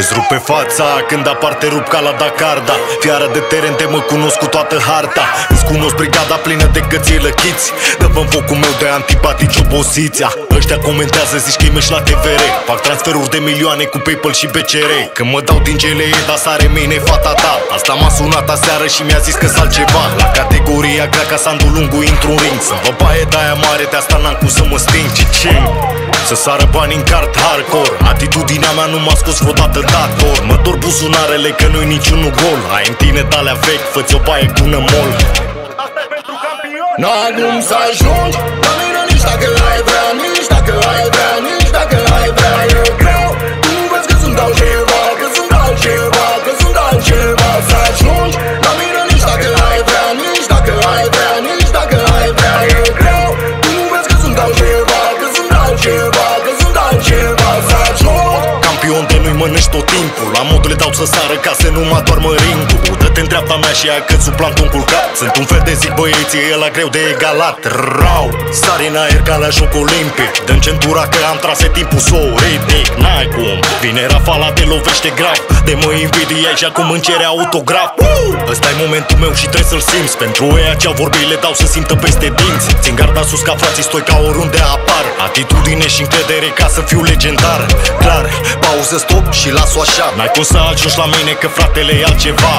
Îți rup pe fața când apar te rup ca la Dakar, da. Fiara de teren te mă cunosc cu toată harta. Îți cunosc brigada plină de gății lăchiți. Dă-vă-n focul meu de antipatici opoziția. Ăștia comentează, zici că-i meși la TVR. Fac transferuri de milioane cu PayPal și BCR. Când mă dau din GLE, dar sare mâine fata ta. Asta m-a sunat aseară și mi-a zis că-s altceva. La categoria grea ca Sandu Lungu intru în ring. Să-mi vă baie de-aia mare, de asta n-am cum să mă sting. Cicing, să sară bani în card hardcore. Atitudinea mea nu m-a scos vreodată dator. Mă dor buzunarele că nu-i niciunul gol. Ai în tine de-alea vechi, fă-ți o baie cu nămol. Asta-i pentru campion. N-ai cum să ajungi la mine nici dacă ai vrea, nici dacă ai vrea, nici dacă ai vrea. E greu, tu nu vezi că sunt altceva, că sunt altceva, că sunt altceva. Să ajungi la mine nici dacă ai vrea, nici dacă ai vrea, nici dacă ai vrea. E greu, tu nu vezi că sunt altceva, că sunt altceva, că sunt altceva. Să ajungi campion de nu-i mănânci tot timpul. La mod le dau să sară ca să nu mă doarmă ringul. Dă-te în dreapta mea și ai cât sub plantul culcat. Sunt un fel de zic băieții, ăla greu de egalat. Rau, sari în aer ca la joc olimpic. Dă-mi centura că am trase timpul s-o ridic. N-ai cum, vine rafala, te lovește grav. De mă invidiai și acum îmi cere autograf. Ăsta-i momentul meu și trebuie să-l simți. Pentru ăia ce-au vorbit le dau să simtă peste dinți. Țin garda sus ca frații, stoi ca oriunde apar. Atitudine și încredere ca să fiu legendar. Clar, pauză, stop și las-o așa. N-ai cum să ajungi la mine că fratele e altceva.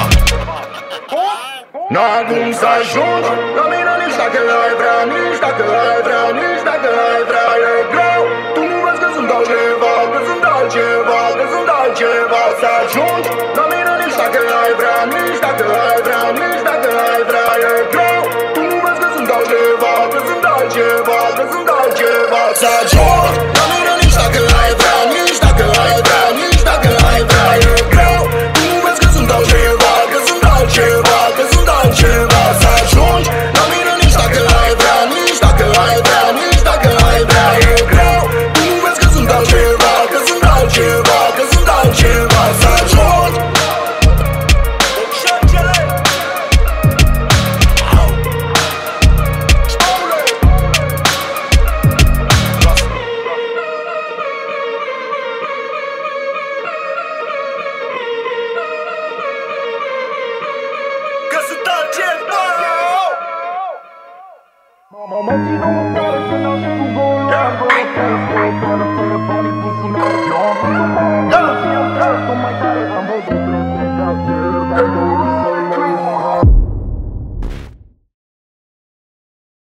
N-ai cum să ajungi la mine nici dacă ai vrea, nici dacă ai vrea, nici dacă ai vrea. E greu, tu nu vezi că sunt altceva, că sunt altceva, că sunt altceva. Să ajungi la mine nici dacă ai vrea, nici dacă ai vrea, nici dacă ai vrea. E greu, tu nu vezi că sunt altceva, că sunt altceva, că sunt altceva. Să ajungi la mine nici dacă ai vrea, nici dacă ai vrea, nici dacă ai vrea. E greu, tu nu vezi că sunt altceva, că sunt altceva, că sunt altceva. Să ajungi la mine nici dacă ai vrea, nici dacă ai vrea, nici dacă ai vrea. E greu, tu nu vezi că sunt altceva, că sunt altceva, că sunt altceva. Să ajungi Mama, mă țin o care să naști cu gol.